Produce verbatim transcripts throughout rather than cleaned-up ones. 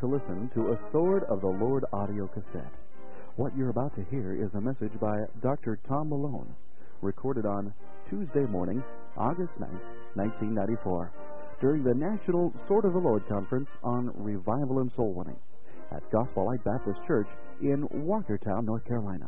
to listen to a Sword of the Lord audio cassette. What you're about to hear is a message by Doctor Tom Malone, recorded on Tuesday morning, August ninth, nineteen ninety-four, during the National Sword of the Lord Conference on Revival and Soul Winning at Gospel Light Baptist Church in Walkertown, North Carolina.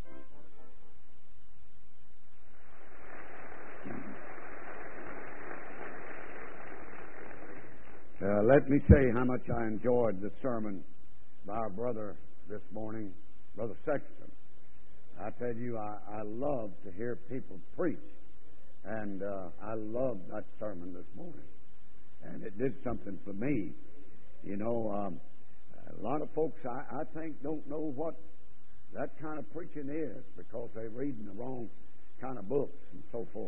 Uh, let me say how much I enjoyed the sermon by our brother this morning, Brother Sexton. I tell you, I, I love to hear people preach, and uh, I loved that sermon this morning, and it did something for me. You know, um, a lot of folks, I, I think, don't know what that kind of preaching is because they're reading the wrong kind of books and so forth.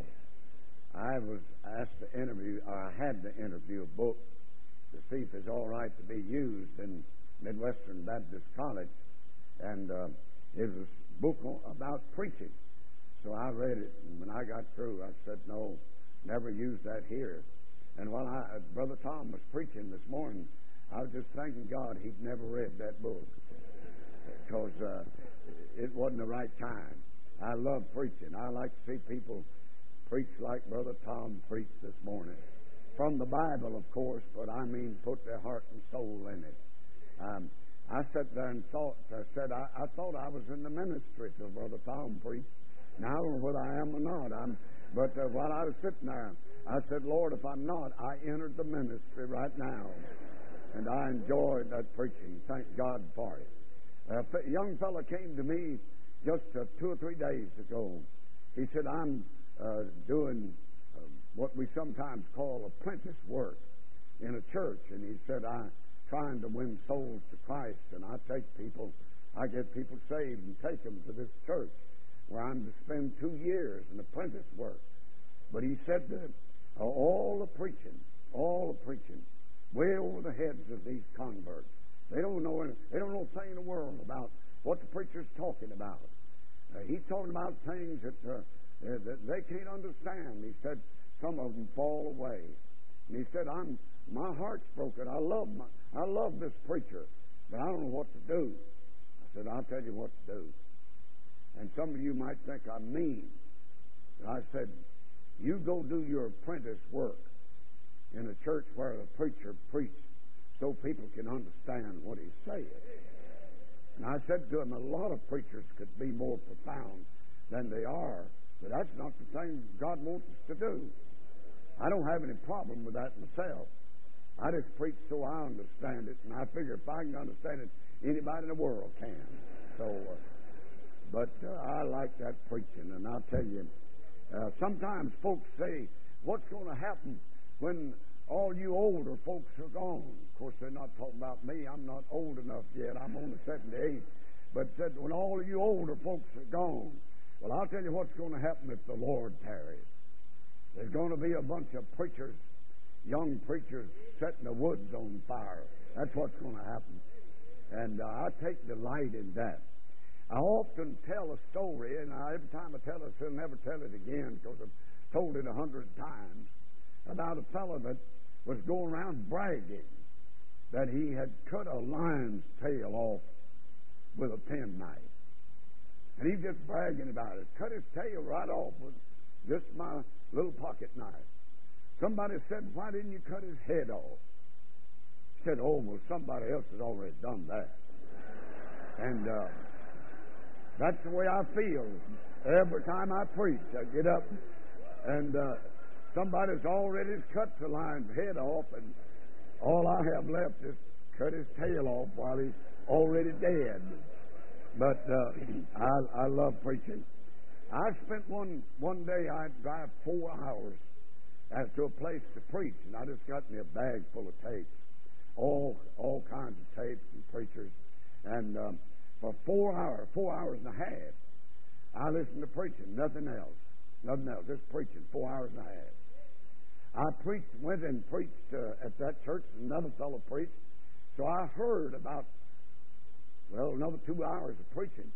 I was asked to interview, or I had to interview a book to see if it's all right to be used in Midwestern Baptist College, and uh, it was a book about preaching. So I read it, and when I got through, I said, no, never use that here. And while I, Brother Tom was preaching this morning, I was just thanking God he'd never read that book because uh, it wasn't the right time. I love preaching. I like to see people preach like Brother Tom preached this morning. From the Bible, of course, but I mean put their heart and soul in it. Um, I sat there and thought, I said, I, I thought I was in the ministry till Brother Tom preached. Now, I don't know whether I am or not. I'm, but uh, while I was sitting there, I said, Lord, if I'm not, I entered the ministry right now. And I enjoyed that preaching. Thank God for it. A young fellow came to me just uh, two or three days ago. He said, I'm uh, doing uh, what we sometimes call apprentice work in a church. And he said, I'm trying to win souls to Christ, and I take people, I get people saved and take them to this church where I'm to spend two years in apprentice work. But he said that uh, all the preaching, all the preaching, way over the heads of these converts. They don't know any, they don't know a thing in the world about what the preacher's talking about. Uh, he's talking about things that, uh, uh, that they can't understand. He said some of them fall away. And he said, "I'm my heart's broken. I love my I love this preacher, but I don't know what to do." I said, "I'll tell you what to do." And some of you might think I'm mean. But I said, "You go do your apprentice work in a church where the preacher preached so people can understand what he's saying." And I said to him, a lot of preachers could be more profound than they are, but that's not the thing God wants us to do. I don't have any problem with that myself. I just preach so I understand it, and I figure if I can understand it, anybody in the world can. So, uh, but uh, I like that preaching, and I'll tell you, uh, sometimes folks say, what's going to happen when all you older folks are gone? Of course, they're not talking about me. I'm not old enough yet. I'm only seventy-eight. But said, when all of you older folks are gone, well, I'll tell you what's going to happen if the Lord tarries. There's going to be a bunch of preachers, young preachers, setting the woods on fire. That's what's going to happen. And uh, I take delight in that. I often tell a story, and I, every time I tell it, I'll never tell it again because I've told it a hundred times, about a fellow that was going around bragging that he had cut a lion's tail off with a penknife. And he's just bragging about it. Cut his tail right off with just my little pocket knife. Somebody said, "Why didn't you cut his head off?" He said, "Oh, well, somebody else has already done that." And uh, that's the way I feel every time I preach. I get up and uh, somebody's already cut the lion's head off, and all I have left is cut his tail off while he's already dead. But uh, I, I love preaching. I spent one one day, I'd drive four hours as to a place to preach, and I just got me a bag full of tapes, all all kinds of tapes and preachers. And um, for four hours, four hours and a half, I listened to preaching, nothing else, nothing else, just preaching, four hours and a half. I preached, went and preached uh, at that church. Another fellow preached. So I heard about, well, another two hours of preaching.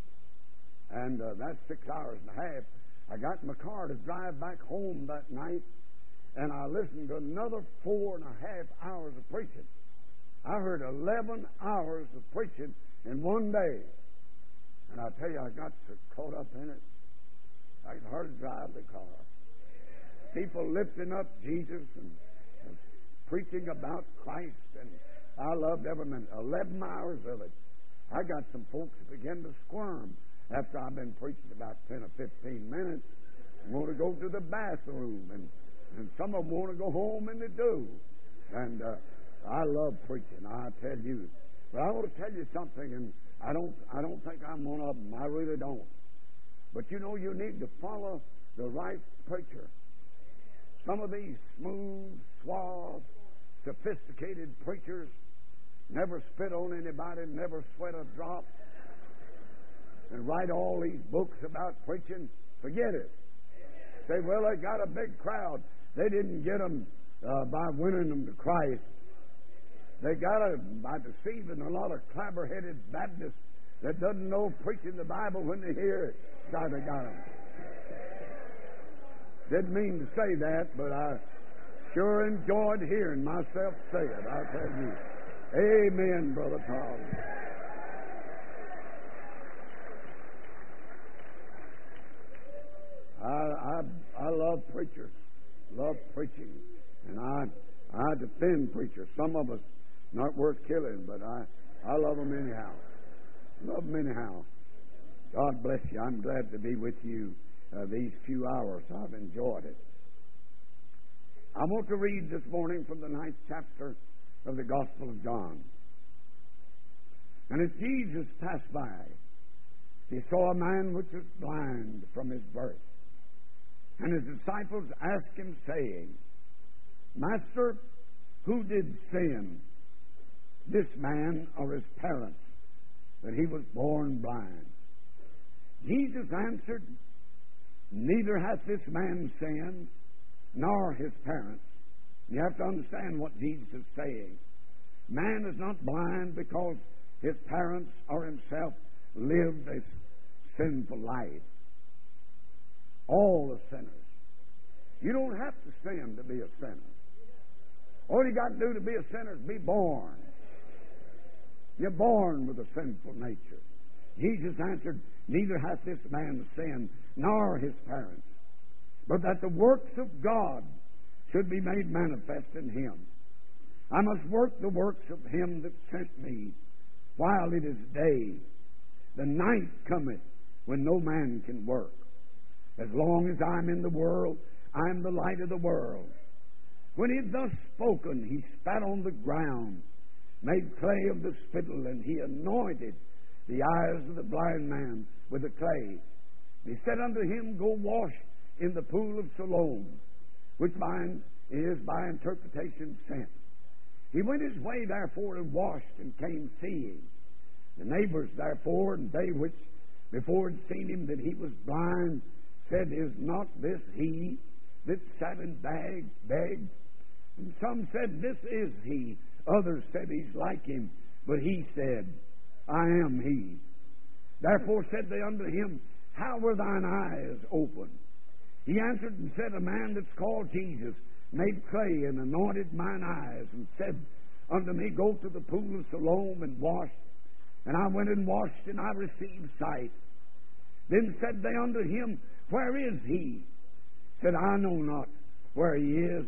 And uh, that's six hours and a half. I got in my car to drive back home that night, and I listened to another four and a half hours of preaching. I heard eleven hours of preaching in one day. And I tell you, I got so caught up in it, I could hardly drive the car. People lifting up Jesus and, and preaching about Christ, and I loved every minute. Eleven hours of it. I got some folks that begin to squirm after I've been preaching about ten or fifteen minutes. Want to go to the bathroom, and, and some of them want to go home, and they do. And uh, I love preaching, I tell you. But I want to tell you something, and I don't, I don't think I'm one of them. I really don't. But you know, you need to follow the right preacher. Some of these smooth, suave, sophisticated preachers never spit on anybody, never sweat a drop, and write all these books about preaching. Forget it. Say, well, they got a big crowd. They didn't get them uh, by winning them to Christ. They got it by deceiving a lot of clabber-headed Baptists that doesn't know preaching the Bible when they hear it. How they got them. Didn't mean to say that, but I sure enjoyed hearing myself say it, I tell you. Amen, Brother Tom. I, I, I love preachers, love preaching, and I I defend preachers. Some of us not worth killing, but I, I love them anyhow. Love them anyhow. God bless you. I'm glad to be with you uh, these few hours. I've enjoyed it. I want to read this morning from the ninth chapter of the Gospel of John. And as Jesus passed by, he saw a man which was blind from his birth. And his disciples asked him, saying, Master, who did sin, this man or his parents, that he was born blind? Jesus answered, Neither hath this man sinned, nor his parents. You have to understand what Jesus is saying. Man is not blind because his parents or himself lived a sinful life. All the sinners. You don't have to sin to be a sinner. All you got to do to be a sinner is be born. You're born with a sinful nature. Jesus answered, Neither hath this man sinned, nor his parents, but that the works of God should be made manifest in him. I must work the works of him that sent me while it is day. The night cometh when no man can work. As long as I'm in the world, I am the light of the world. When he had thus spoken, he spat on the ground, made clay of the spittle, and he anointed the eyes of the blind man with the clay. He said unto him, Go wash in the pool of Siloam, which by, is by interpretation sent. He went his way, therefore, and washed, and came seeing. The neighbors, therefore, and they which before had seen him that he was blind, said, Is not this he that sat and begged? begged? And some said, This is he. Others said, He's like him. But he said, I am he. Therefore said they unto him, How were thine eyes opened? He answered and said, A man that's called Jesus made clay and anointed mine eyes, and said unto me, Go to the pool of Siloam and wash. And I went and washed, and I received sight. Then said they unto him, Where is he? Said, I know not where he is.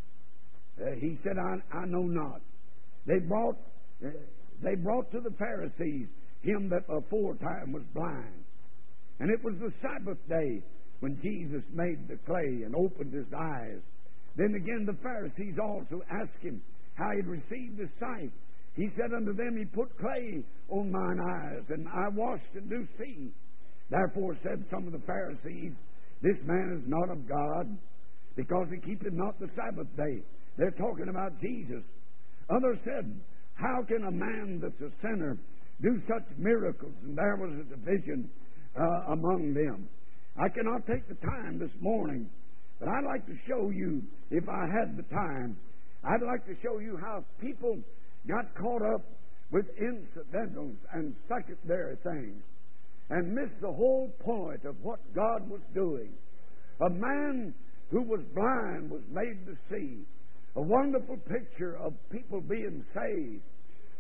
Uh, he said, I, I know not. They brought, uh, they brought to the Pharisees him that aforetime was blind. And it was the Sabbath day when Jesus made the clay and opened his eyes. Then again the Pharisees also asked him how he had received his sight. He said unto them, He put clay on mine eyes, and I washed and do see. Therefore said some of the Pharisees, This man is not of God, because he keepeth not the Sabbath day. They're talking about Jesus. Others said, How can a man that's a sinner do such miracles? And there was a division uh, among them. I cannot take the time this morning, but I'd like to show you, if I had the time, I'd like to show you how people got caught up with incidentals and secondary things and missed the whole point of what God was doing. A man who was blind was made to see. A wonderful picture of people being saved.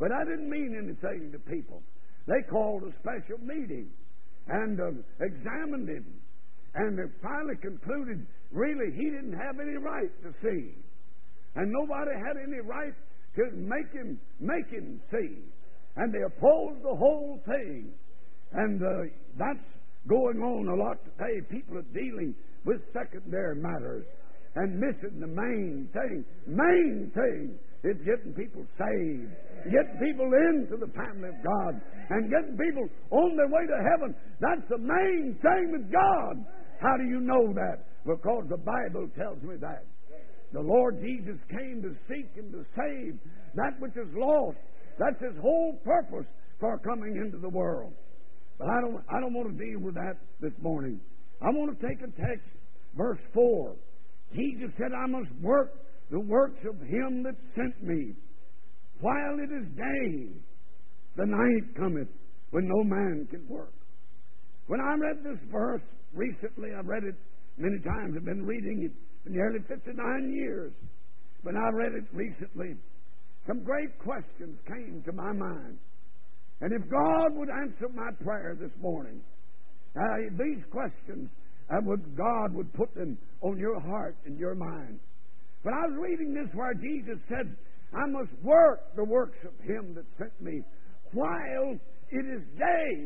But that didn't mean anything to people. They called a special meeting and uh, examined him. And they finally concluded, really, he didn't have any right to see. And nobody had any right to make him, make him see. And they opposed the whole thing. And uh, that's going on a lot today. People are dealing with secondary matters and missing the main thing. Main thing is getting people saved, getting people into the family of God, and getting people on their way to heaven. That's the main thing with God. How do you know that? Because the Bible tells me that. The Lord Jesus came to seek and to save that which is lost. That's His whole purpose for coming into the world. But I don't, I don't want to deal with that this morning. I want to take a text, verse four. Jesus said, I must work the works of Him that sent me while it is day. The night cometh when no man can work. When I read this verse recently, I've read it many times. I've been reading it for nearly fifty-nine years. When I read it recently, some great questions came to my mind. And if God would answer my prayer this morning, uh, these questions, uh, would God would put them on your heart and your mind. But I was reading this where Jesus said, I must work the works of Him that sent me while it is day.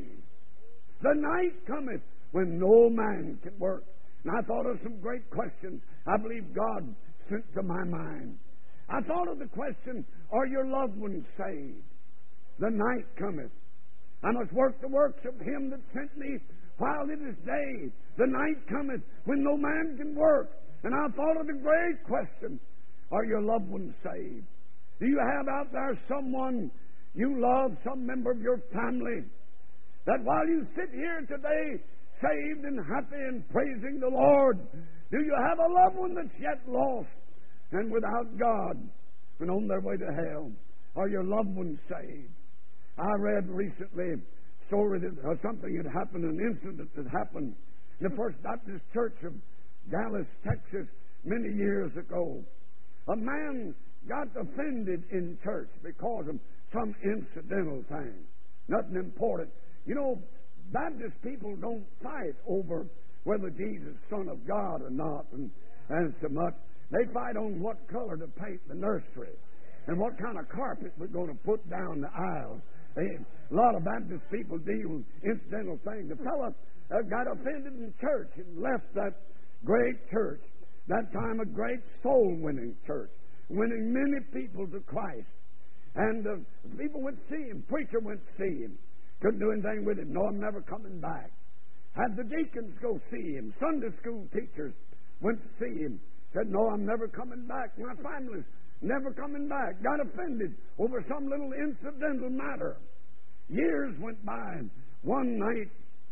The night cometh when no man can work. And I thought of some great questions I believe God sent to my mind. I thought of the question, are your loved ones saved? The night cometh. I must work the works of Him that sent me while it is day. The night cometh when no man can work. And I thought of the great question, are your loved ones saved? Do you have out there someone you love, some member of your family, that while you sit here today, saved and happy and praising the Lord, do you have a loved one that's yet lost and without God and on their way to hell? Are your loved ones saved? I read recently a story that uh, something had happened, an incident that happened in the First Baptist Church of Dallas, Texas, many years ago. A man got offended in church because of some incidental thing, nothing important. You know, Baptist people don't fight over whether Jesus is Son of God or not, and, and so much. They fight on what color to paint the nursery and what kind of carpet we're going to put down the aisle. They, a lot of Baptist people deal with incidental things. The fellow uh, got offended in church and left that great church, that time a great soul-winning church, winning many people to Christ. And uh, people went to see him. Preacher went to see him. Couldn't do anything with him. No, I'm never coming back. Had the deacons go see him. Sunday school teachers went to see him. Said, no, I'm never coming back. My family's never coming back. Got offended over some little incidental matter. Years went by, and one night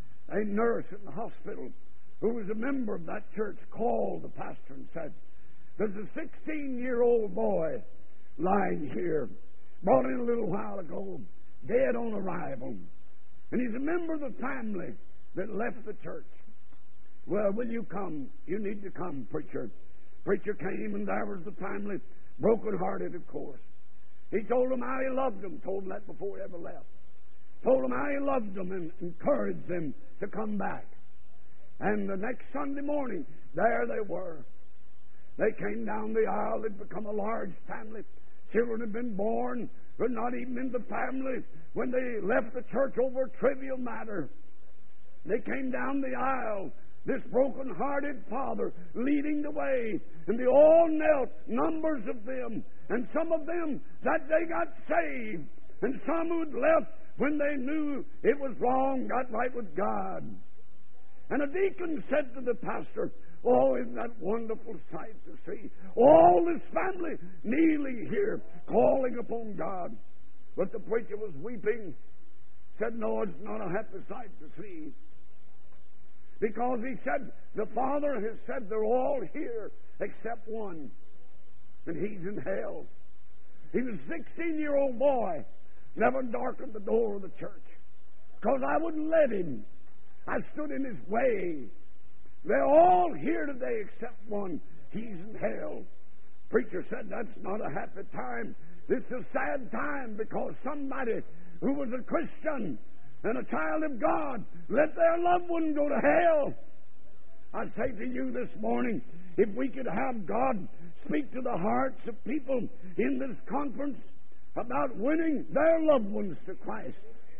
a nurse in the hospital who was a member of that church called the pastor and said, there's a sixteen-year-old boy lying here, brought in a little while ago, dead on arrival. And he's a member of the family that left the church. Well, will you come? You need to come, preacher. Preacher came, and there was the family, broken-hearted, of course. He told them how he loved them, told them that before he ever left. Told them how he loved them and encouraged them to come back. And the next Sunday morning, there they were. They came down the aisle. They'd become a large family. Children had been born, but not even in the family when they left the church over a trivial matter. They came down the aisle, this broken-hearted father leading the way, and they all knelt, numbers of them, and some of them that day got saved, and some who'd left when they knew it was wrong got right with God. And a deacon said to the pastor, oh, isn't that wonderful sight to see? All this family kneeling here, calling upon God. But the preacher was weeping, said, no, it's not a happy sight to see. Because he said, the Father has said they're all here except one, and he's in hell. He was a sixteen-year-old boy, never darkened the door of the church, because I wouldn't let him. I stood in his way. They're all here today except one. He's in hell. Preacher said, that's not a happy time. It's a sad time because somebody who was a Christian and a child of God let their loved one go to hell. I say to you this morning, if we could have God speak to the hearts of people in this conference about winning their loved ones to Christ.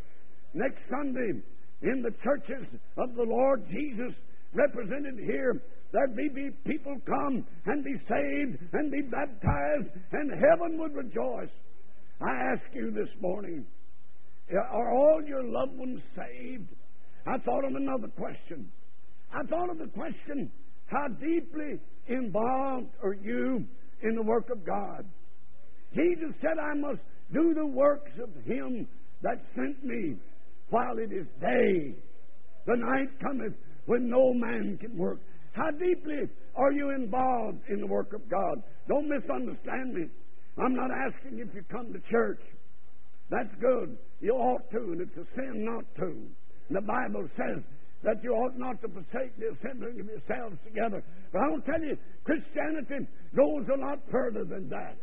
Next Sunday, in the churches of the Lord Jesus represented here, there'd be people come and be saved and be baptized, and heaven would rejoice. I ask you this morning, are all your loved ones saved? I thought of another question. I thought of the question, how deeply involved are you in the work of God? Jesus said, I must do the works of Him that sent me while it is day. The night cometh when no man can work. How deeply are you involved in the work of God? Don't misunderstand me. I'm not asking if you come to church. That's good. You ought to, and it's a sin not to. And the Bible says that you ought not to forsake the assembling of yourselves together. But I want to tell you, Christianity goes a lot further than that.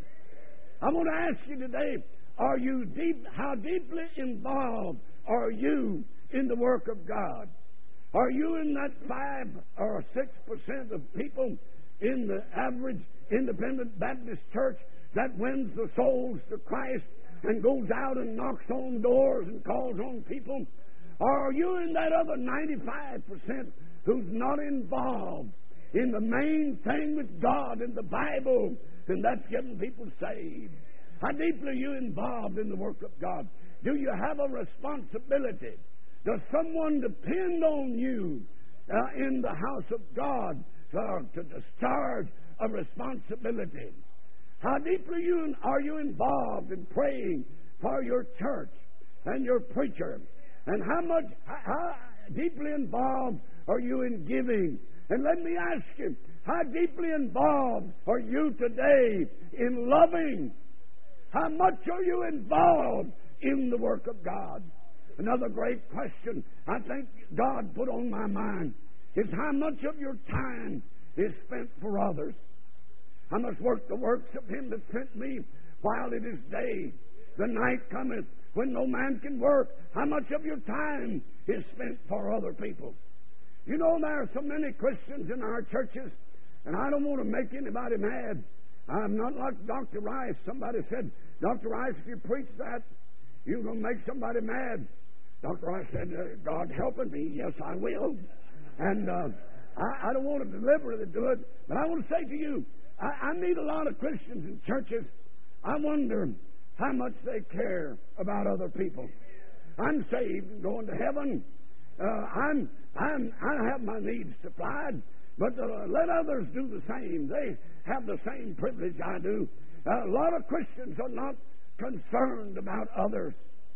I want to ask you today, are you deep, how deeply involved are you in the work of God? Are you in that five or six percent of people in the average independent Baptist church that wins the souls to Christ and goes out and knocks on doors and calls on people? Or are you in that other ninety-five percent who's not involved in the main thing with God and the Bible, and that's getting people saved? How deeply are you involved in the work of God? Do you have a responsibility? Does someone depend on you uh, in the house of God uh, to discharge a responsibility? How deeply you, are you involved in praying for your church and your preacher? And how much, how deeply involved are you in giving? And let me ask you, how deeply involved are you today in loving? How much are you involved in the work of God? Another great question I think God put on my mind is how much of your time is spent for others. I must work the works of Him that sent me while it is day. The night cometh when no man can work. How much of your time is spent for other people? You know, there are so many Christians in our churches, and I don't want to make anybody mad. I'm not like Doctor Rice. Somebody said, Doctor Rice, if you preach that, you're going to make somebody mad. Doctor Rice said, uh, God helping me, yes, I will. And uh, I, I don't want to deliberately do it, but I want to say to you, I, I meet a lot of Christians in churches. I wonder how much they care about other people. I'm saved and going to heaven. Uh, I'm, I'm, I have my needs supplied, but uh, let others do the same. They have the same privilege I do. Uh, a lot of Christians are not concerned about others.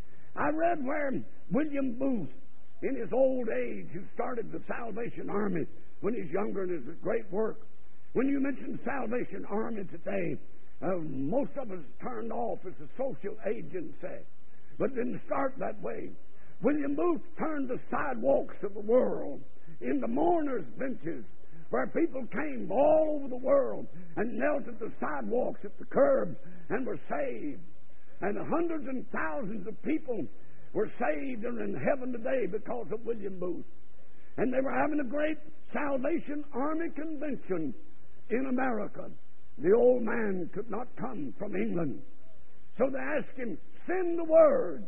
I read where William Booth, in his old age, who started the Salvation Army when he's younger and is a great work. When you mention Salvation Army today, uh, most of us turned off as a social agency, but didn't start that way. William Booth turned the sidewalks of the world into mourners' benches, where people came all over the world and knelt at the sidewalks, at the curbs, and were saved. And hundreds and thousands of people were saved and are in heaven today because of William Booth. And they were having a great Salvation Army convention in America. The old man could not come from England. So they asked him, send the word.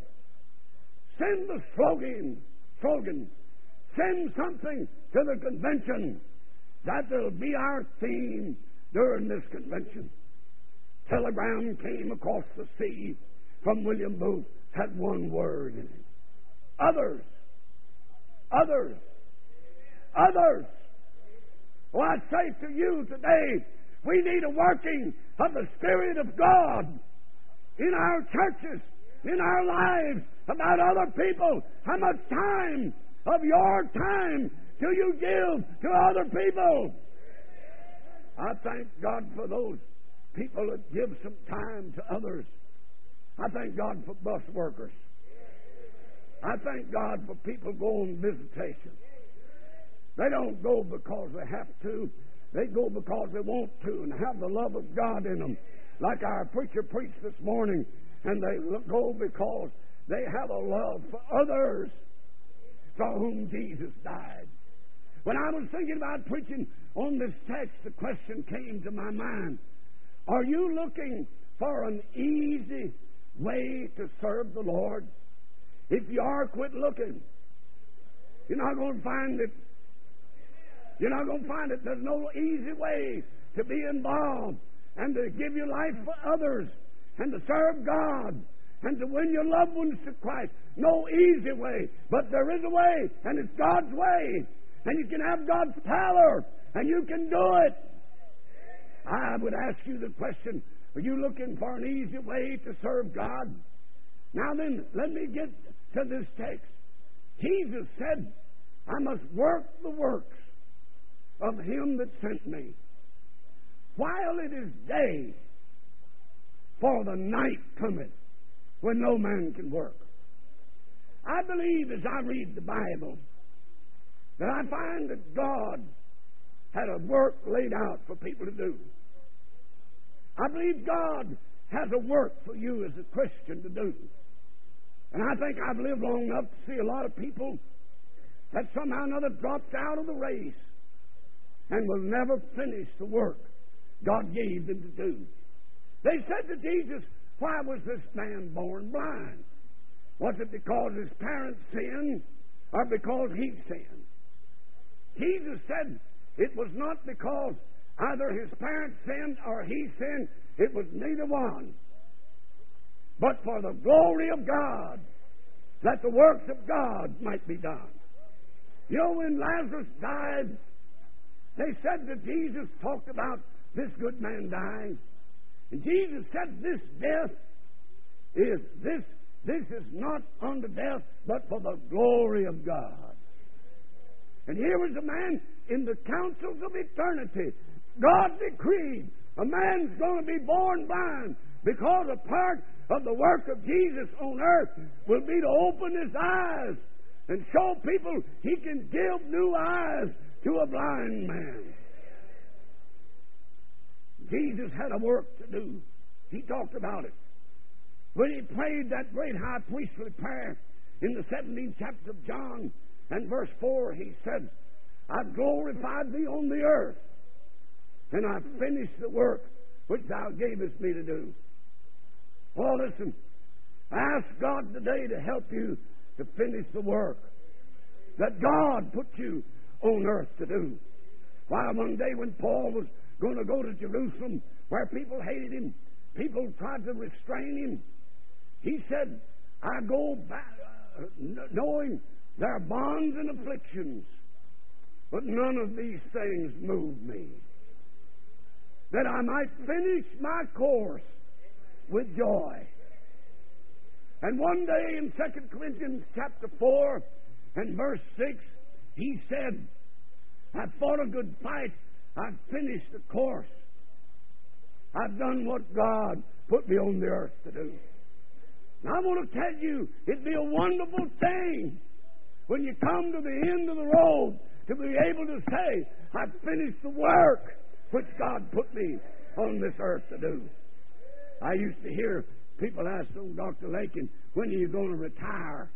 Send the slogan. slogan. Send something to the convention. That will be our theme during this convention. Telegram came across the sea from William Booth, had one word in it. Others. Others. Others. Well, I say to you today, we need a working of the Spirit of God in our churches, in our lives, about other people. How much time of your time do you give to other people? I thank God for those people that give some time to others. I thank God for bus workers. I thank God for people go on visitation. They don't go because they have to. They go because they want to and have the love of God in them. like our preacher preached this morning, and they go because they have a love for others for whom Jesus died. When I was thinking about preaching on this text, the question came to my mind: are you looking for an easy way to serve the Lord? If you are, quit looking. You're not going to find it. You're not going to find it. There's no easy way to be involved and to give your life for others and to serve God and to win your loved ones to Christ. No easy way, but there is a way, and it's God's way. And you can have God's power, and you can do it. I would ask you the question: are you looking for an easy way to serve God? Now then, let me get to this text. Jesus said, I must work the works of him that sent me while it is day, for the night cometh when no man can work. I believe as I read the Bible that I find that God had a work laid out for people to do. I believe God has a work for you as a Christian to do. And I think I've lived long enough to see a lot of people that somehow or another dropped out of the race and will never finish the work God gave them to do. They said to Jesus, why was this man born blind? Was it because his parents sinned or because he sinned? Jesus said it was not because either his parents sinned or he sinned. It was neither one. But for the glory of God, that the works of God might be done. You know, when Lazarus died, they said that Jesus talked about this good man dying. And Jesus said this death is, this, this is not unto death, but for the glory of God. And here was a man in the councils of eternity. God decreed a man's going to be born blind because a part of the work of Jesus on earth will be to open his eyes and show people he can give new eyes to a blind man. Jesus had a work to do. He talked about it. When he prayed that great high priestly prayer in the seventeenth chapter of John and verse four, he said, I've glorified thee on the earth, and I've finished the work which thou gavest me to do. Well, listen, ask God today to help you to finish the work that God put you on earth to do. Why, one day when Paul was going to go to Jerusalem, where people hated him, people tried to restrain him, he said, I go back uh, knowing their bonds and afflictions, but none of these things move me, that I might finish my course with joy. And one day in Second Corinthians chapter four and verse six, he said, I've fought a good fight, I've finished the course, I've done what God put me on the earth to do. Now I want to tell you, it'd be a wonderful thing when you come to the end of the road to be able to say, I've finished the work which God put me on this earth to do. I used to hear people ask old Doctor Lakin, when are you going to retire?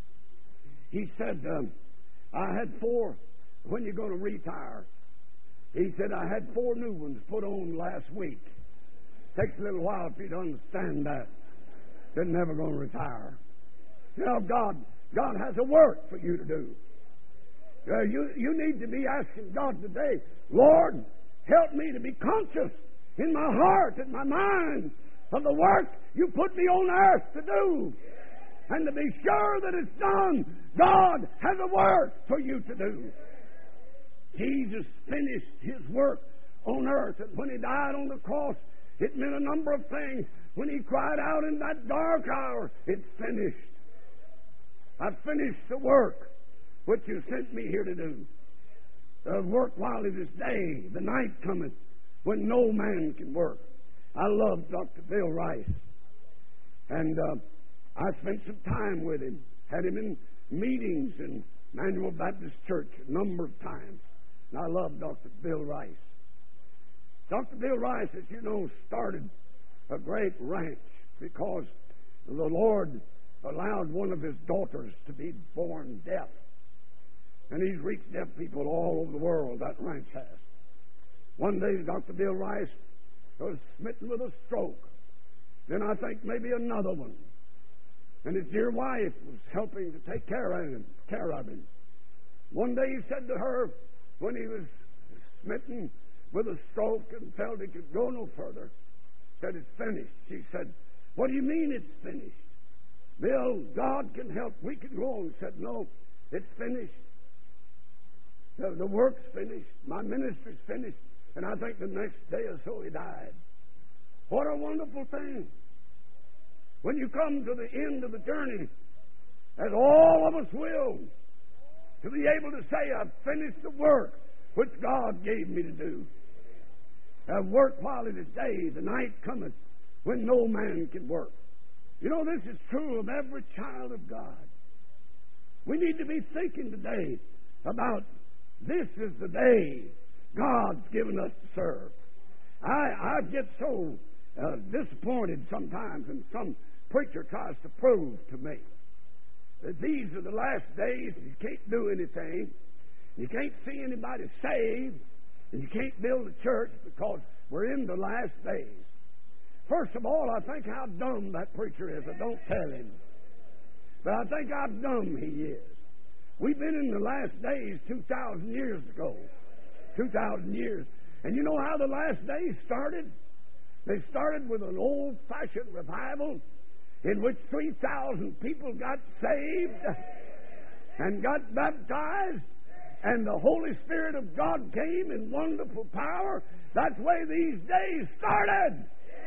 He said, um, I had four. When are you going to retire? He said, I had four new ones put on last week. Takes a little while for you to understand that. They're never going to retire. You know, God, God has a work for you to do. Uh, you, you need to be asking God today, Lord, help me to be conscious in my heart and my mind of the work you put me on earth to do. And to be sure that it's done. God has a work for you to do. Jesus finished his work on earth. And when he died on the cross, it meant a number of things. When he cried out in that dark hour, it's finished. I've finished the work which you sent me here to do. The work while it is day, the night cometh when no man can work. I love Doctor Bill Rice. And uh, I spent some time with him. Had him in meetings in Emmanuel Baptist Church a number of times. And I love Doctor Bill Rice. Doctor Bill Rice, as you know, started a great ranch because the Lord allowed one of his daughters to be born deaf. And he's reached deaf people all over the world, that ranch has. One day, Doctor Bill Rice was smitten with a stroke. Then I think maybe another one. And his dear wife was helping to take care of him. Care of him. One day he said to her, when he was smitten with a stroke and felt he could go no further, said, "It's finished." She said, "What do you mean it's finished? Bill, God can help. We can go on." He said, "No, it's finished. The, the work's finished. My ministry's finished." And I think the next day or so he died. What a wonderful thing. When you come to the end of the journey, as all of us will, to be able to say, "I've finished the work which God gave me to do. I've worked while it is day, the night cometh when no man can work." You know, this is true of every child of God. We need to be thinking today about this is the day God's given us to serve. I, I get so uh, disappointed sometimes when some preacher tries to prove to me that these are the last days and you can't do anything. You can't see anybody saved, and you can't build a church because we're in the last days. First of all, I think how dumb that preacher is. I don't tell him. But I think how dumb he is. We've been in the last days two thousand years ago. two thousand years. And you know how the last days started? They started with an old-fashioned revival in which three thousand people got saved and got baptized, and the Holy Spirit of God came in wonderful power. That's the way these days started.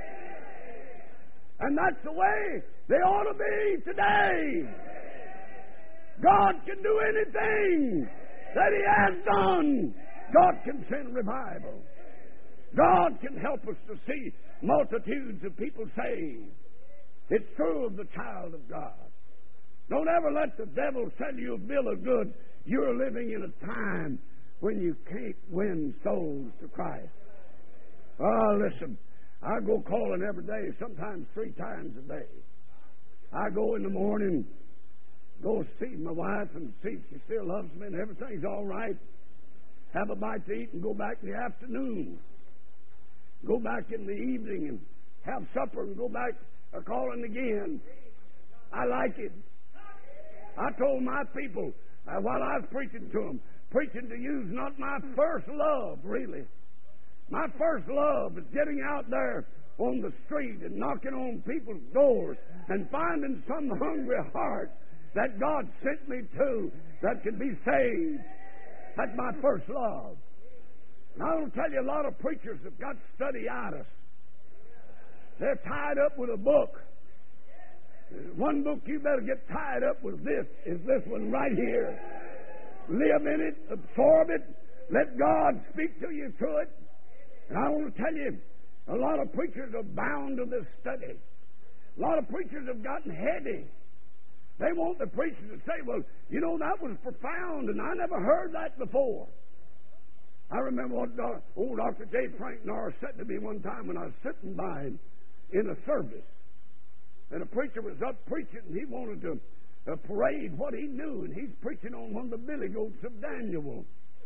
And that's the way they ought to be today. God can do anything that He has done. God can send revival. God can help us to see multitudes of people saved. It's true of the child of God. Don't ever let the devil sell you a bill of goods. You're living in a time when you can't win souls to Christ. Oh, listen, I go calling every day, sometimes three times a day. I go in the morning, go see my wife and see if she still loves me and everything's all right. Have a bite to eat and go back in the afternoon. Go back in the evening and have supper and go back a calling again. I like it. I told my people uh, while I was preaching to them, preaching to you is not my first love, really. My first love is getting out there on the street and knocking on people's doors and finding some hungry heart that God sent me to that can be saved. That's my first love. And I will tell you, a lot of preachers have got studyitis. They're tied up with a book. One book you better get tied up with this is this one right here. Live in it, absorb it, let God speak to you through it. And I want to tell you, a lot of preachers are bound to this study. A lot of preachers have gotten heady. They want the preacher to say, "Well, you know, that was profound, and I never heard that before." I remember what old Doctor J. Frank Norris said to me one time when I was sitting by him in a service. And a preacher was up preaching, and he wanted to uh, parade what he knew, and he's preaching on one of the billy goats of Daniel.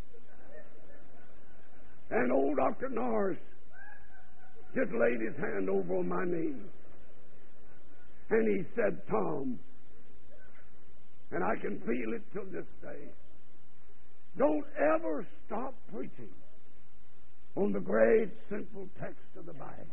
And old Doctor Norris just laid his hand over on my knee. And he said, "Tom," and I can feel it till this day, "don't ever stop preaching on the great simple text of the Bible."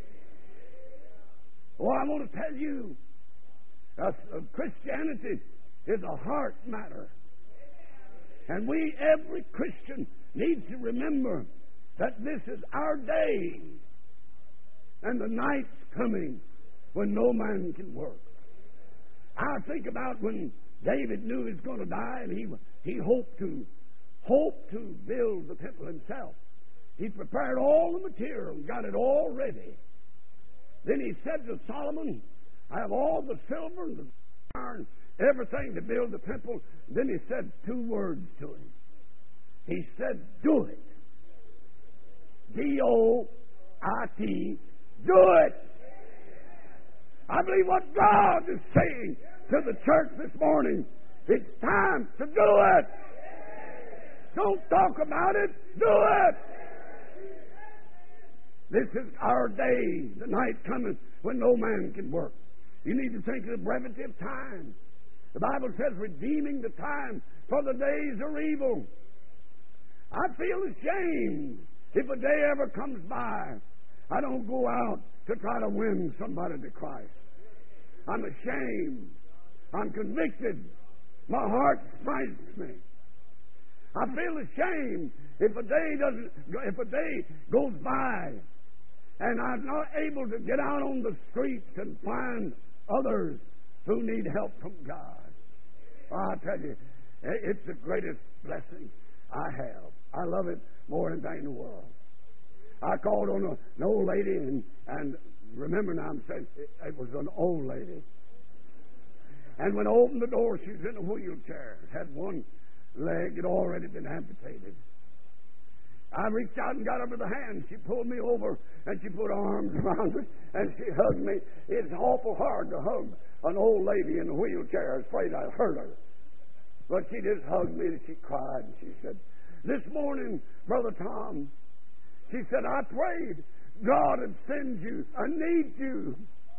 Oh, I want to tell you, uh, uh, Christianity is a heart matter. And we, every Christian, needs to remember that this is our day. And the night's coming when no man can work. I think about when David knew he was going to die, and he, he hoped to hoped to build the temple himself. He prepared all the material and got it all ready. Then he said to Solomon, "I have all the silver and the iron, everything to build the temple." Then he said two words to him. He said, "Do it." D O I T, do it. I believe what God is saying to the church this morning, it's time to do it. Don't talk about it, do it. This is our day, the night coming when no man can work. You need to think of the brevity of time. The Bible says, redeeming the time, for the days are evil. I feel ashamed if a day ever comes by I don't go out to try to win somebody to Christ. I'm ashamed. I'm convicted. My heart smites me. I feel ashamed if a day doesn't, if a day goes by and I'm not able to get out on the streets and find others who need help from God. Oh, I tell you, it's the greatest blessing I have. I love it more than anything in the world. I called on a, an old lady, and, and remember now I'm saying it, it was an old lady. And when I opened the door, she was in a wheelchair. Had one leg had already been amputated. I reached out and got her by the hand. She pulled me over, and she put her arms around me, and she hugged me. It's awful hard to hug an old lady in a wheelchair. I was afraid I'd hurt her. But she just hugged me, and she cried, and she said, this morning, Brother Tom, she said, I prayed God would send you. I need you.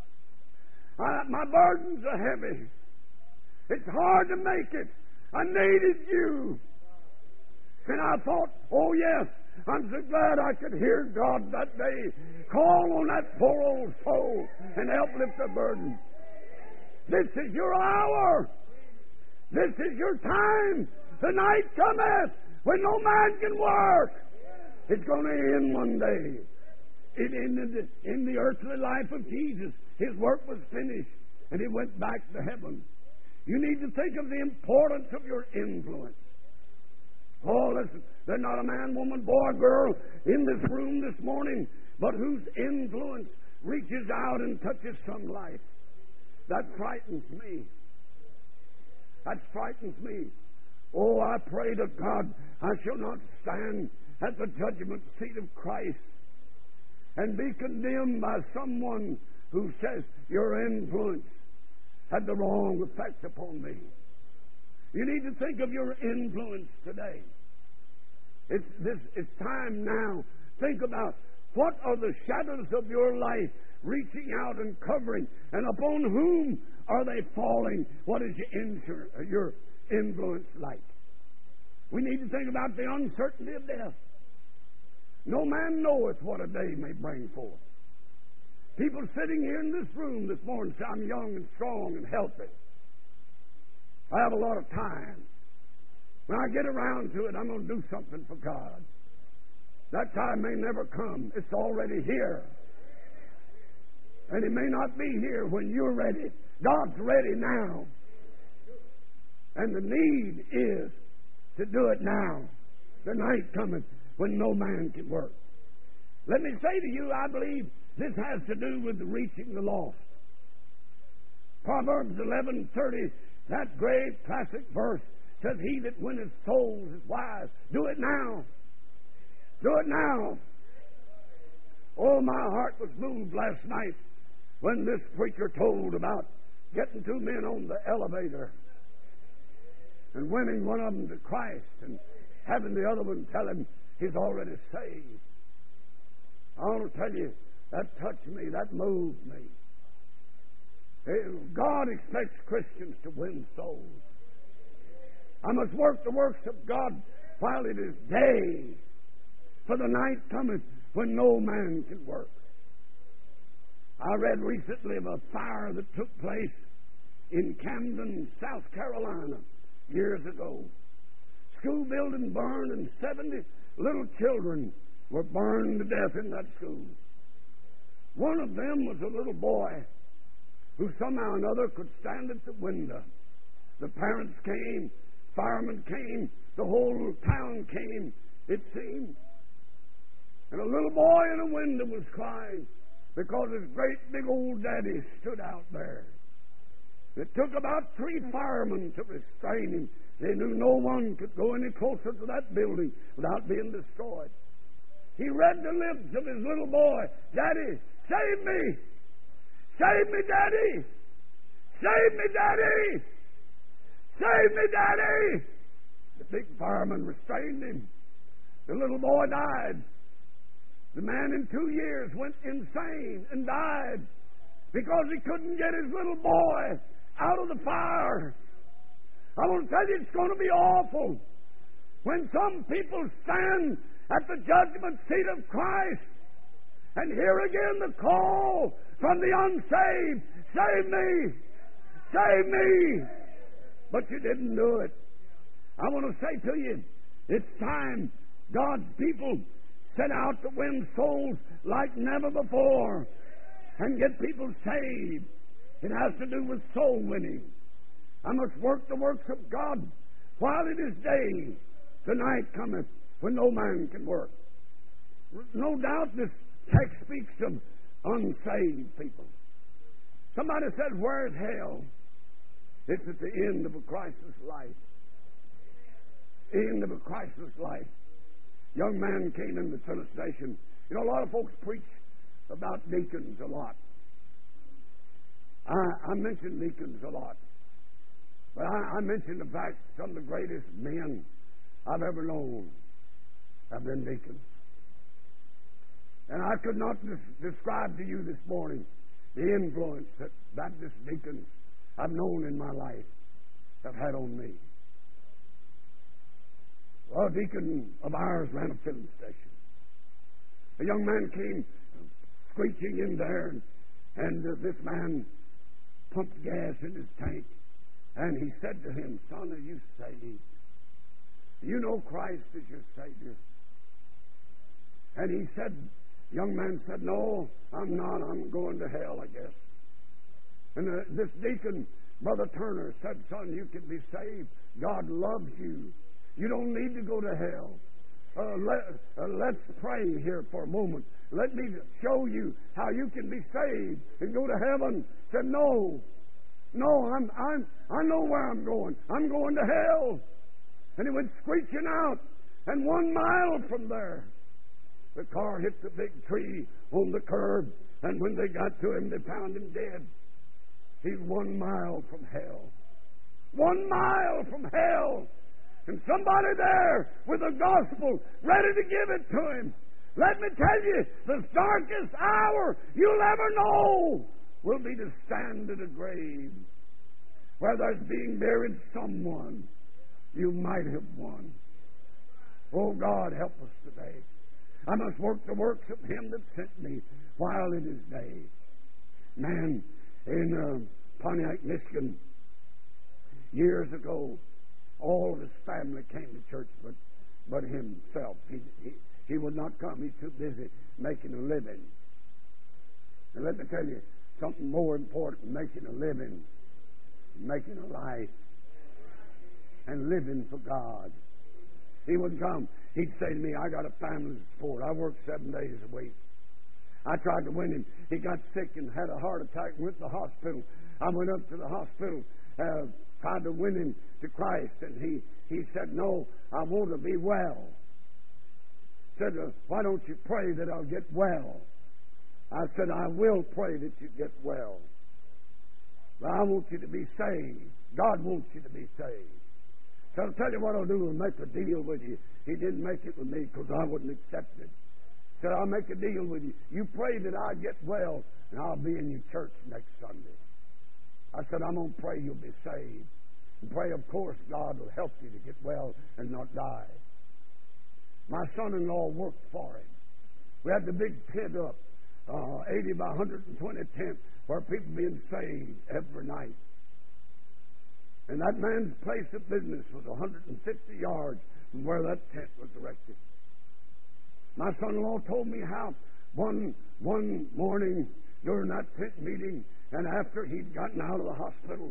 I, my burdens are heavy. It's hard to make it. I needed you. And I thought, oh yes, I'm so glad I could hear God that day call on that poor old soul and help lift the burden. This is your hour. This is your time. The night cometh when no man can work. It's going to end one day. It ended in the earthly life of Jesus. His work was finished, and he went back to heaven. You need to think of the importance of your influence. Oh, listen, there's not a man, woman, boy, girl in this room this morning, but whose influence reaches out and touches some life. That frightens me. That frightens me. Oh, I pray to God I shall not stand at the judgment seat of Christ and be condemned by someone who says your influence had the wrong effect upon me. You need to think of your influence today. It's, this, it's time now. Think about what are the shadows of your life reaching out and covering, and upon whom are they falling? What is your, insur- your influence like? We need to think about the uncertainty of death. No man knoweth what a day may bring forth. People sitting here in this room this morning say, I'm young and strong and healthy. I have a lot of time. When I get around to it, I'm going to do something for God. That time may never come. It's already here. And it may not be here when you're ready. God's ready now. And the need is to do it now. The night cometh when no man can work. Let me say to you, I believe this has to do with reaching the lost. Proverbs eleven thirty, that great classic verse, says, he that winneth souls is wise. Do it now. Do it now. Oh, my heart was moved last night when this preacher told about getting two men on the elevator and winning one of them to Christ and having the other one tell him he's already saved. I want to tell you, that touched me, that moved me. God expects Christians to win souls. I must work the works of God while it is day, for the night cometh when no man can work. I read recently of a fire that took place in Camden, South Carolina, years ago. School building burned, and seventy little children were burned to death in that school. One of them was a little boy who somehow or another could stand at the window. The parents came, firemen came, the whole town came, it seemed. And a little boy in a window was crying because his great big old daddy stood out there. It took about three firemen to restrain him. They knew no one could go any closer to that building without being destroyed. He read the lips of his little boy, Daddy, save me! Save me, Daddy! Save me, Daddy! Save me, Daddy! The big fireman restrained him. The little boy died. The man in two years went insane and died because he couldn't get his little boy out of the fire. I want to tell you, it's going to be awful when some people stand at the judgment seat of Christ and hear again the call from the unsaved, save me, save me. But you didn't do it. I want to say to you, it's time God's people set out to win souls like never before and get people saved. It has to do with soul winning. I must work the works of God while it is day. The night cometh when no man can work. No doubt this text speaks of unsaved people. Somebody said, where is hell? It's at the end of a crisis life. End of a crisis life. Young man came in the tennis station. You know, a lot of folks preach about deacons a lot. I, I mention deacons a lot. But I, I mention the fact some of the greatest men I've ever known have been deacons. And I could not des- describe to you this morning the influence that Baptist deacons I've known in my life have had on me. Well, a deacon of ours ran a filling station. A young man came screeching in there, and, and uh, this man pumped gas in his tank, and he said to him, son, are you saved? Do you know Christ as your Savior? And he said, the young man said, no, I'm not. I'm going to hell, I guess. And uh, this deacon, Brother Turner, said, son, you can be saved. God loves you. You don't need to go to hell. Uh, let, uh, let's pray here for a moment. Let me show you how you can be saved and go to heaven. Said, no, no, I'm, I'm, I know where I'm going. I'm going to hell. And he went screeching out. And one mile from there, the car hit the big tree on the curb. And when they got to him, they found him dead. He's one mile from hell. One mile from hell. And somebody there with the gospel ready to give it to him. Let me tell you, the darkest hour you'll ever know will be to stand at a grave where there's being buried someone you might have won. Oh, God, help us today. I must work the works of Him that sent me while it is day. Man, in uh, Pontiac, Michigan, years ago, all of his family came to church, but but himself. He, he, he would not come. He's too busy making a living. And let me tell you, something more important than making a living, making a life, and living for God. He wouldn't come. He'd say to me, I got a family to support. I work seven days a week. I tried to win him. He got sick and had a heart attack and went to the hospital. I went up to the hospital, uh, tried to win him to Christ, and he, he said, no, I want to be well. Said, uh, why don't you pray that I'll get well? I said, I will pray that you get well. But I want you to be saved. God wants you to be saved. So I'll tell you what I'll do. I'll make a deal with you. He didn't make it with me because I wouldn't accept it. Said, I'll make a deal with you. You pray that I get well, and I'll be in your church next Sunday. I said, I'm going to pray you'll be saved. And pray, of course, God will help you to get well and not die. My son-in-law worked for him. We had the big tent up, uh, eighty by one hundred twenty tent, where people being saved every night. And that man's place of business was one hundred fifty yards from where that tent was erected. My son-in-law told me how one one morning during that tent meeting, and after he'd gotten out of the hospital,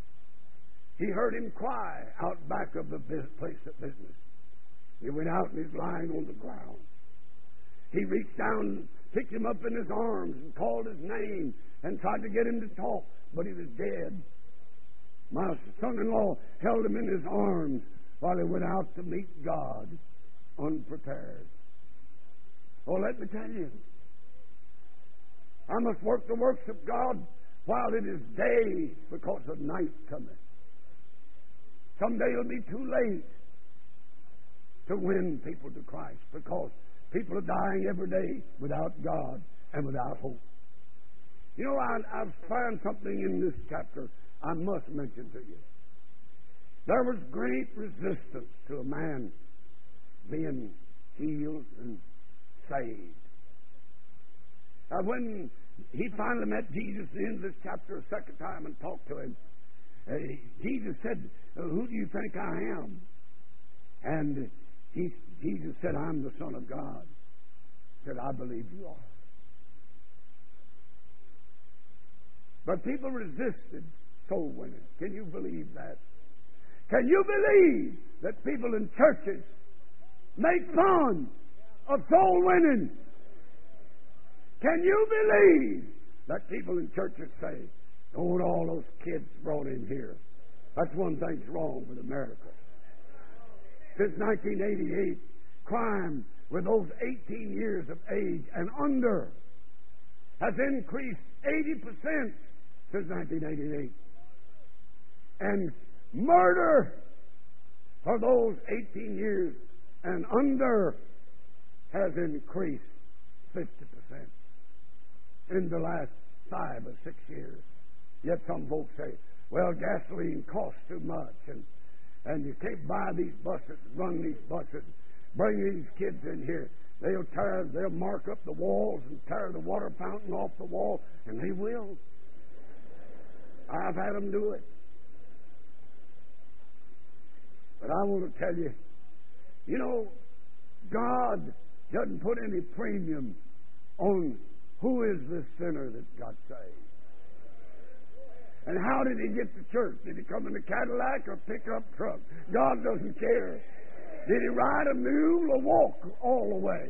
he heard him cry out back of the place of business. He went out and he's lying on the ground. He reached down, picked him up in his arms, and called his name and tried to get him to talk, but he was dead. My son-in-law held him in his arms while he went out to meet God unprepared. Oh, let me tell you, I must work the works of God while it is day, because of night cometh. Someday it'll be too late to win people to Christ, because people are dying every day without God and without hope. You know, I, I've found something in this chapter I must mention to you. There was great resistance to a man being healed and saved. Now, when he finally met Jesus in the end of this chapter a second time and talked to him, uh, Jesus said, "Who do you think I am?" And he, Jesus said, "I'm the Son of God." He said, "I believe you are." But people resisted soul winning. Can you believe that? Can you believe that people in churches make fun of soul winning? Can you believe that people in churches say, "Don't want all those kids brought in here"? That's one thing's wrong with America. Since nineteen eighty-eight, crime with those eighteen years of age and under has increased eighty percent since nineteen eighty-eight. And murder for those eighteen years and under has increased fifty percent in the last five or six years. Yet some folks say, "Well, gasoline costs too much, and and you can't buy these buses, run these buses, bring these kids in here. They'll tear, they'll mark up the walls and tear the water fountain off the wall," and they will. I've had them do it. But I want to tell you, you know, God doesn't put any premium on who is this sinner that got saved. And how did he get to church? Did he come in a Cadillac or pickup truck? God doesn't care. Did he ride a mule or walk all the way?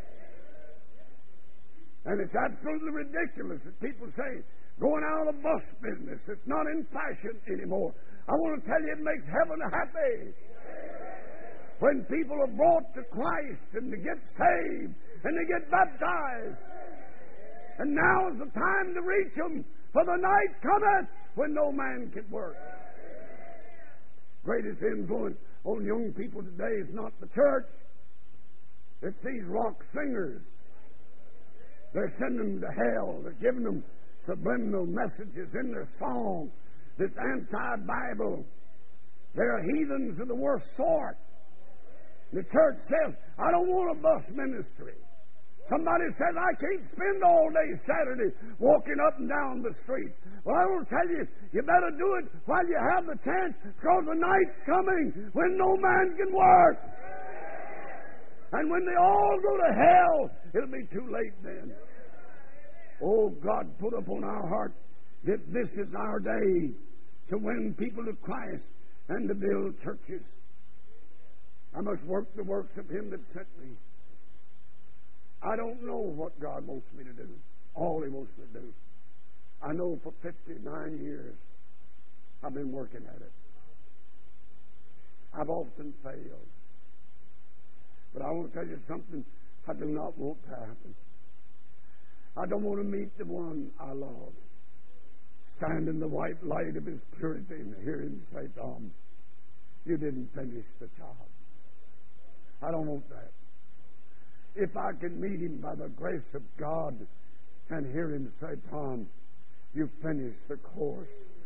And it's absolutely ridiculous that people say, going out of the bus business, it's not in fashion anymore. I want to tell you, it makes heaven happy when people are brought to Christ and they get saved and they get baptized. And now is the time to reach them, for the night cometh when no man can work. Greatest influence on young people today is not the church. It's these rock singers. They're sending them to hell. They're giving them subliminal messages in their song that's anti-Bible. They're heathens of the worst sort. The church says, "I don't want a bus ministry." Somebody says, "I can't spend all day Saturday walking up and down the streets." Well, I will tell you, you better do it while you have the chance, because the night's coming when no man can work. And when they all go to hell, it'll be too late then. Oh, God, put upon our heart that this is our day to win people to Christ and to build churches. I must work the works of Him that sent me. I don't know what God wants me to do, all He wants me to do. I know for fifty-nine years I've been working at it. I've often failed. But I want to tell you something I do not want to happen. I don't want to meet the one I love, stand in the white light of His purity and hear Him say, "Tom, you didn't finish the job." I don't want that. If I can meet Him by the grace of God and hear Him say, "Tom, you finished the course,"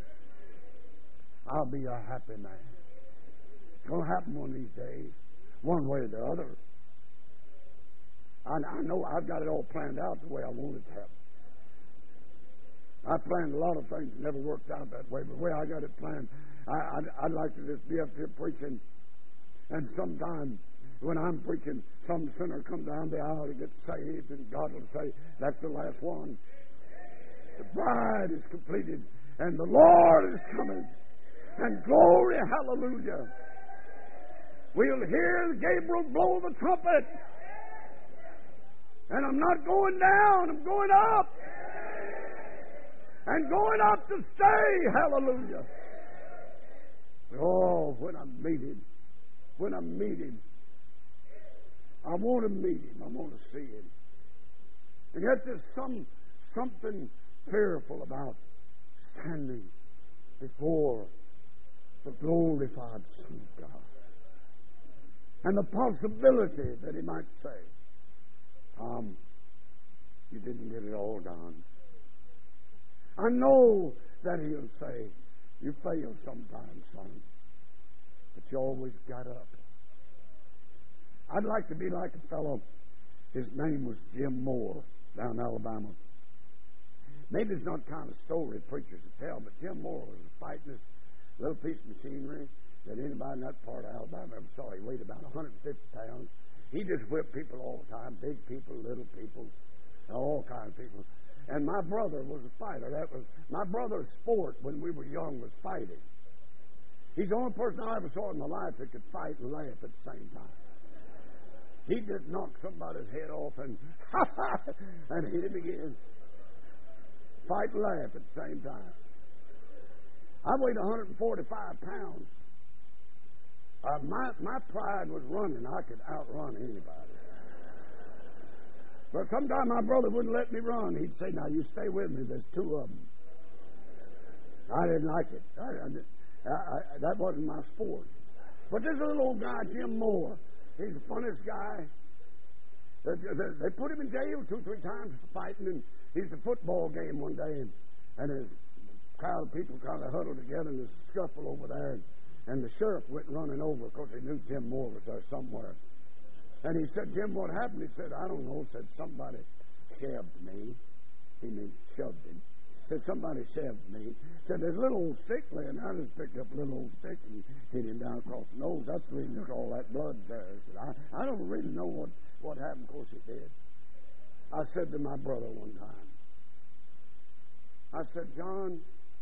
I'll be a happy man. It's going to happen one of these days, one way or the other. I, I know I've got it all planned out the way I want it to happen. I planned a lot of things, never worked out that way, but the way I got it planned, I, I'd, I'd like to just be up here preaching, and sometime when I'm preaching, some sinner comes down the aisle to get saved, and God will say, "That's the last one. The bride is completed, and the Lord is coming. And glory, hallelujah. We'll hear Gabriel blow the trumpet. And I'm not going down, I'm going up. And going up to stay, hallelujah." Oh, when I meet Him, when I meet Him, I want to meet Him. I want to see Him. And yet there's some something fearful about standing before the glorified Son of God. And the possibility that he might say, Tom, you didn't get it all done. I know that he'll say, you failed sometimes, son, but you always got up. I'd like to be like a fellow, his name was Jim Moore, down in Alabama. Maybe it's not the kind of story preachers would tell, but Jim Moore was fighting this little piece of machinery that anybody in that part of Alabama ever saw. He weighed about one hundred fifty pounds. He just whipped people all the time, big people, little people, all kinds of people. And my brother was a fighter. That was my brother's sport when we were young was fighting. He's the only person I ever saw in my life that could fight and laugh at the same time. He just knocked somebody's head off and and hit him again. Fight and laugh at the same time. I weighed one hundred forty-five pounds. Uh, my my pride was running. I could outrun anybody. But sometimes my brother wouldn't let me run. He'd say, now you stay with me. There's two of them. I didn't like it. I, I, I, that wasn't my sport. But there's a little old guy, Jim Moore. He's the funniest guy. They, they, they put him in jail two, three times for fighting. And he's at a football game one day. And, and a crowd of people kind of huddled together in a scuffle over there. And, and the sheriff went running over because he knew Jim Moore was there somewhere. And he said, Jim, what happened? He said, I don't know. Said, somebody shoved me. He means shoved him. Said, somebody shoved me. Said, there's a little old stick laying. I just picked up a little old stick and hit him down across the nose. That's the reason there's all that blood there. I said, I, I don't really know what, what happened. Of course it did. I said to my brother one time, I said, John,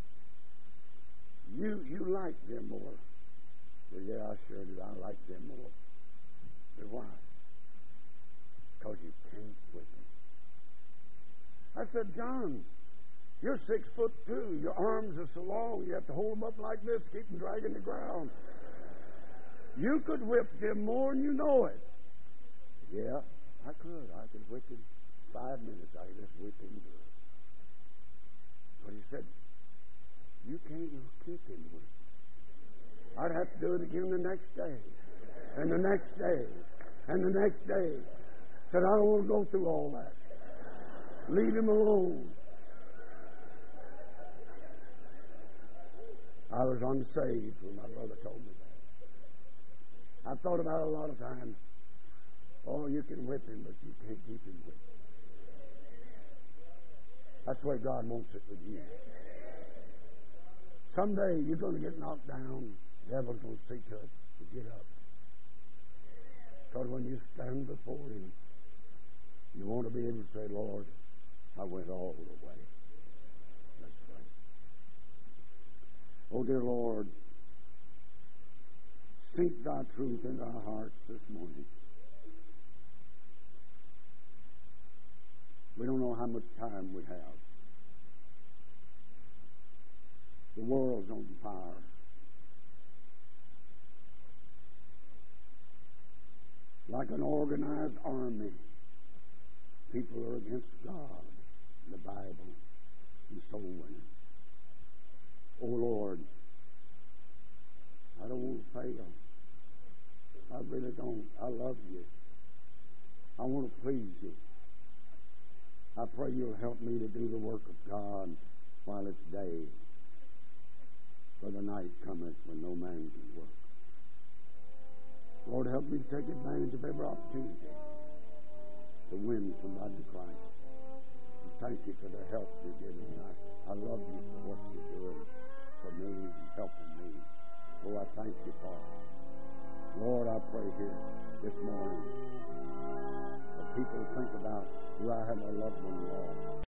you you like Jim Moore. He said, yeah, I sure do. I like Jim Moore. But why? Because you can't with him. I said, John, you're six foot two. Your arms are so long, you have to hold them up like this, keep them dragging the ground. You could whip Jim Moore, and you know it. Yeah, I could. I could whip him. Five minutes, I could just whip him good. But he said, you can't keep him with him. I'd have to do it again the next day, and the next day, and the next day. Said, I don't want to go through all that. Leave him alone. I was unsaved when my brother told me that. I've thought about it a lot of times. Oh, you can whip him, but you can't keep him whipped. That's the way God wants it with you. Someday you're going to get knocked down. The devil's going to see to it to get up. Because when you stand before him, you want to be able to say, Lord, I went all the way. Let's pray. Oh, dear Lord, sink thy truth into our hearts this morning. We don't know how much time we have. The world's on fire. Like an organized army, people are against God, the Bible, and soul winning. Oh, Lord, I don't want to fail. I really don't. I love you. I want to please you. I pray you'll help me to do the work of God while it's day, for the night cometh when no man can work. Lord, help me to take advantage of every opportunity to win somebody to Christ. And thank you for the help you're giving me. I, I love you for what you're doing for me and helping me. Oh, I thank you for it. Lord, I pray here this morning that people think about, do I have a loved one lost?